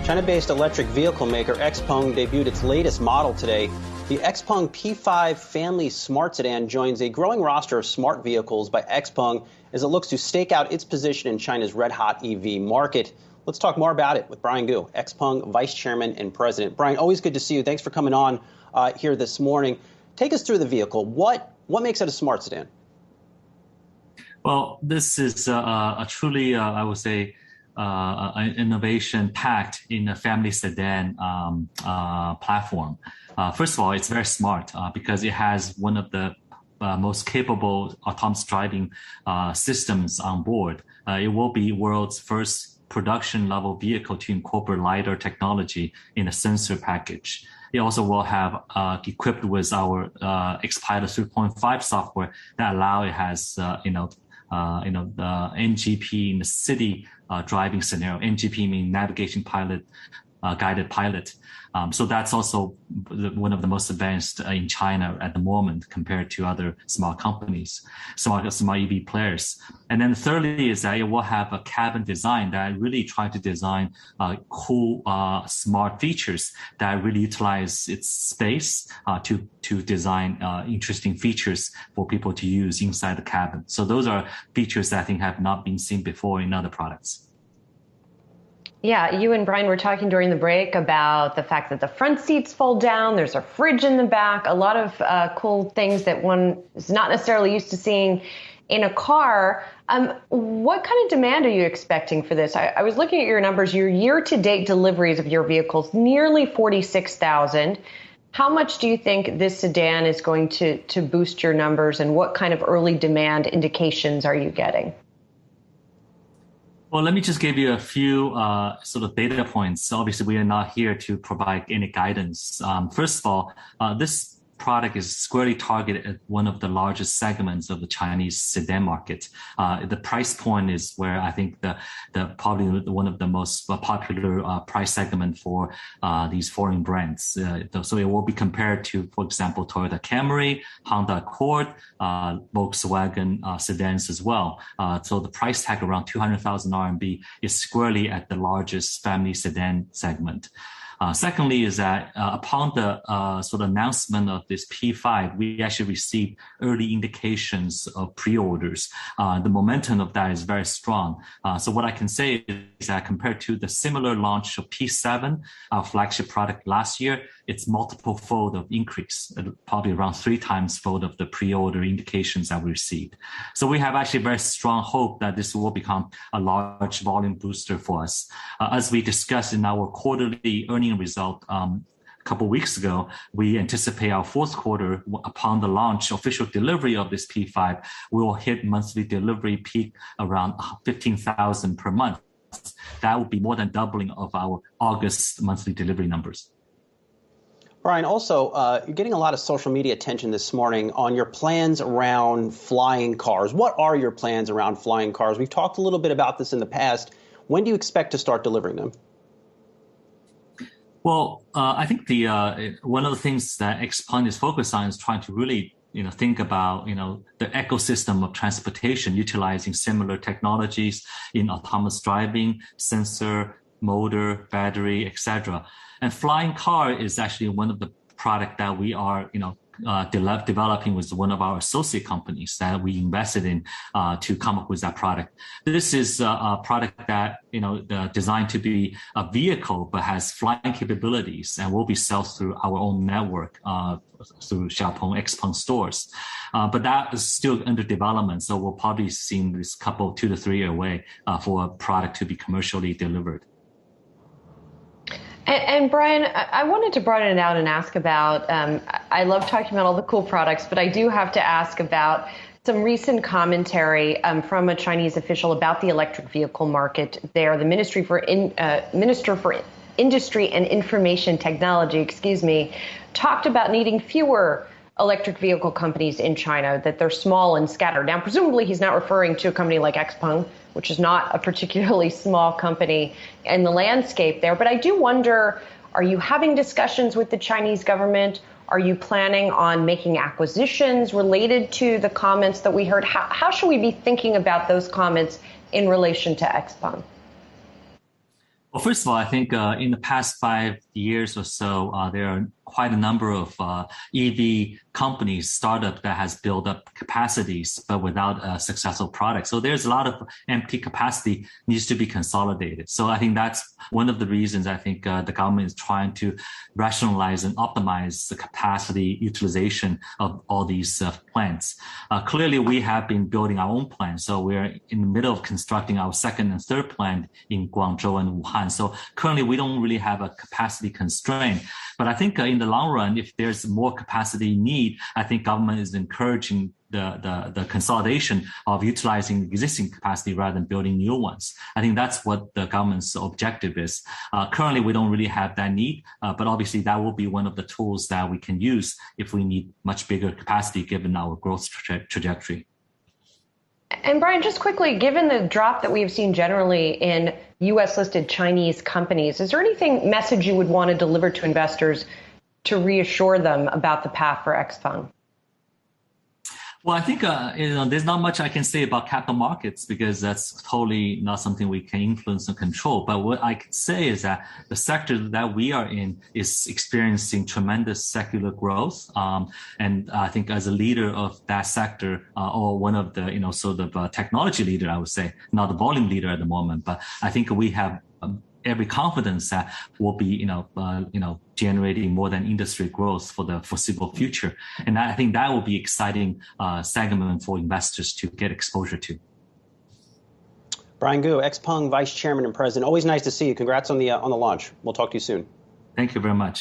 China-based electric vehicle maker XPeng debuted its latest model today. The XPeng P5 family smart sedan joins a growing roster of smart vehicles by XPeng as it looks to stake out its position in China's red-hot EV market. Let's talk more about it with Brian Gu, XPeng Vice Chairman and President. Brian, always good to see you. Thanks for coming on here this morning. Take us through the vehicle. What makes it a smart sedan? Well, this is a truly, I would say, an innovation packed in a family sedan platform. First of all, it's very smart because it has one of the most capable autonomous driving systems on board. It will be world's first production level vehicle to incorporate LiDAR technology in a sensor package. It also will have equipped with our XPilot 3.5 software that it has the NGP in the city driving scenario. NGP means navigation pilot, guided pilot. So that's also one of the most advanced in China at the moment compared to other small companies, small EV players. And then thirdly is that it will have a cabin design that really try to design cool, smart features that really utilize its space to design interesting features for people to use inside the cabin. So those are features that I think have not been seen before in other products. Yeah, you and Brian were talking during the break about the fact that the front seats fold down. There's a fridge in the back, a lot of cool things that one is not necessarily used to seeing in a car. What kind of demand are you expecting for this? I was looking at your numbers. Your year-to-date deliveries of your vehicles, nearly 46,000. How much do you think this sedan is going to boost your numbers, and what kind of early demand indications are you getting? Well, let me just give you a few sort of data points. Obviously, we are not here to provide any guidance. First of all, this product is squarely targeted at one of the largest segments of the Chinese sedan market. The price point is where I think the probably one of the most popular price segment for these foreign brands. So it will be compared to, for example, Toyota Camry, Honda Accord, Volkswagen sedans as well. So the price tag around 200,000 RMB is squarely at the largest family sedan segment. Secondly is that upon the sort of announcement of this P5, we actually received early indications of pre-orders. The momentum of that is very strong. So what I can say is that compared to the similar launch of P7, our flagship product last year, it's multiple fold of increase, probably around 3 times fold of the pre-order indications that we received. So we have actually very strong hope that this will become a large volume booster for us. As we discussed in our quarterly earnings result a couple of weeks ago, we anticipate our fourth quarter, upon the launch, official delivery of this P5, we will hit monthly delivery peak around 15,000 per month. That would be more than doubling of our August monthly delivery numbers. Brian, also, you're getting a lot of social media attention this morning on your plans around flying cars. What are your plans around flying cars? We've talked a little bit about this in the past. When do you expect to start delivering them? Well, I think the one of the things that XPeng is focused on is trying to really think about the ecosystem of transportation, utilizing similar technologies in autonomous driving, sensor, motor, battery, etc. And flying car is actually one of the product that we are developing with one of our associate companies that we invested in to come up with that product. This is a product that designed to be a vehicle but has flying capabilities and will be sold through our own network through Xiaopeng XPeng stores. But that is still under development, so we'll probably see this 2 to 3 year away for a product to be commercially delivered. And Brian, I wanted to broaden it out and ask about, I love talking about all the cool products, but I do have to ask about some recent commentary from a Chinese official about the electric vehicle market there. The Minister for Industry and Information Technology, talked about needing fewer electric vehicle companies in China, that they're small and scattered. Now, presumably he's not referring to a company like XPeng, which is not a particularly small company in the landscape there. But I do wonder, are you having discussions with the Chinese government? Are you planning on making acquisitions related to the comments that we heard? How should we be thinking about those comments in relation to XPeng? Well, first of all, I think in the past 5 years or so, there are quite a number of EV companies, startup that has built up capacities, but without a successful product. So there's a lot of empty capacity needs to be consolidated. So I think that's one of the reasons I think the government is trying to rationalize and optimize the capacity utilization of all these plants. Clearly, we have been building our own plants. So we're in the middle of constructing our second and third plant in Guangzhou and Wuhan. So currently, we don't really have a capacity constraint. But I think in the long run, if there's more capacity need, I think government is encouraging the consolidation of utilizing existing capacity rather than building new ones. I think that's what the government's objective is. Currently, we don't really have that need, but obviously that will be one of the tools that we can use if we need much bigger capacity given our growth trajectory. And Brian, just quickly, given the drop that we've seen generally in U.S. listed Chinese companies, is there anything message you would want to deliver to investors to reassure them about the path for XPeng? Well, I think there's not much I can say about capital markets because that's totally not something we can influence and control. But what I can say is that the sector that we are in is experiencing tremendous secular growth. And I think as a leader of that sector, or one of the sort of technology leader, I would say, not the volume leader at the moment, but I think we have every confidence that will be, generating more than industry growth for the foreseeable future. And I think that will be exciting segment for investors to get exposure to. Brian Gu, XPeng Vice Chairman and President. Always nice to see you. Congrats on the launch. We'll talk to you soon. Thank you very much.